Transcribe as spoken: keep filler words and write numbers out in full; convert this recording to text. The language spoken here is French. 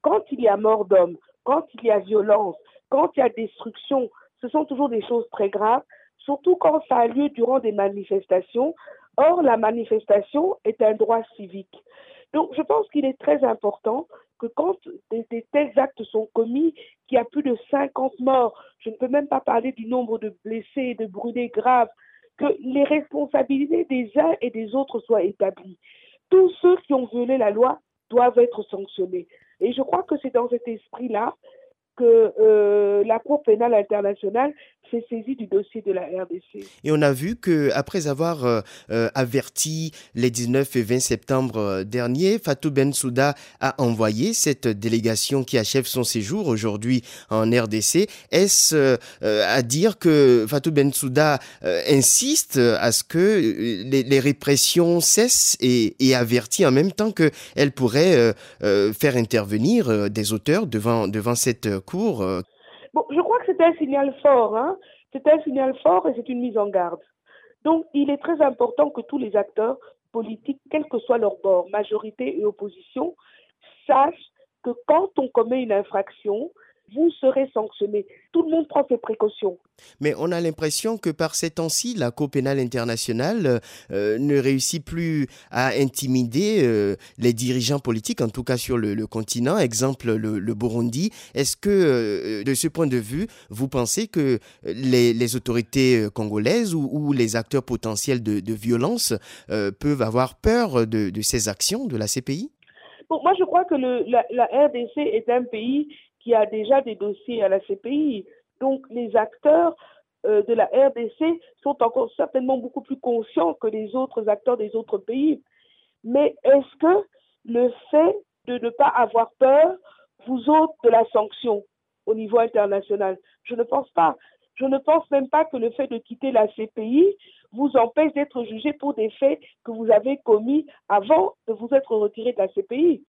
quand il y a mort d'homme, quand il y a violence, quand il y a destruction, ce sont toujours des choses très graves, surtout quand ça a lieu durant des manifestations. Or, la manifestation est un droit civique. Donc, je pense qu'il est très important que quand des, des tels actes sont commis, qu'il y a plus de cinquante morts, je ne peux même pas parler du nombre de blessés et de brûlés graves, que les responsabilités des uns et des autres soient établies. Tous ceux qui ont violé la loi doivent être sanctionnés. Et je crois que c'est dans cet esprit-là que euh, la Cour pénale internationale s'est saisie du dossier de la R D C. Et on a vu que après avoir euh, euh, averti les dix-neuf et vingt septembre euh, dernier, Fatou Bensouda a envoyé cette délégation qui achève son séjour aujourd'hui en R D C. Est-ce euh, euh, à dire que Fatou Bensouda euh, insiste à ce que euh, les, les répressions cessent et, et avertit en même temps qu'elle pourrait euh, euh, faire intervenir euh, des auteurs devant, devant cette cour euh, Bon, je crois que c'est un signal fort, hein. C'est un signal fort et c'est une mise en garde. Donc, il est très important que tous les acteurs politiques, quel que soit leur bord, majorité et opposition, sachent que quand on commet une infraction, vous serez sanctionné. Tout le monde prend ses précautions. Mais on a l'impression que par ces temps-ci, la Cour pénale internationale euh, ne réussit plus à intimider euh, les dirigeants politiques, en tout cas sur le, le continent, exemple le, le Burundi. Est-ce que, euh, de ce point de vue, vous pensez que les, les autorités congolaises ou, ou les acteurs potentiels de, de violence euh, peuvent avoir peur de, de ces actions de la C P I? Bon, moi, je crois que le, la, la R D C est un pays qui a déjà des dossiers à la C P I. Donc, les acteurs euh, de la R D C sont encore certainement beaucoup plus conscients que les autres acteurs des autres pays. Mais est-ce que le fait de ne pas avoir peur vous ôte de la sanction au niveau international? Je ne pense pas. Je ne pense même pas que le fait de quitter la C P I vous empêche d'être jugé pour des faits que vous avez commis avant de vous être retiré de la C P I.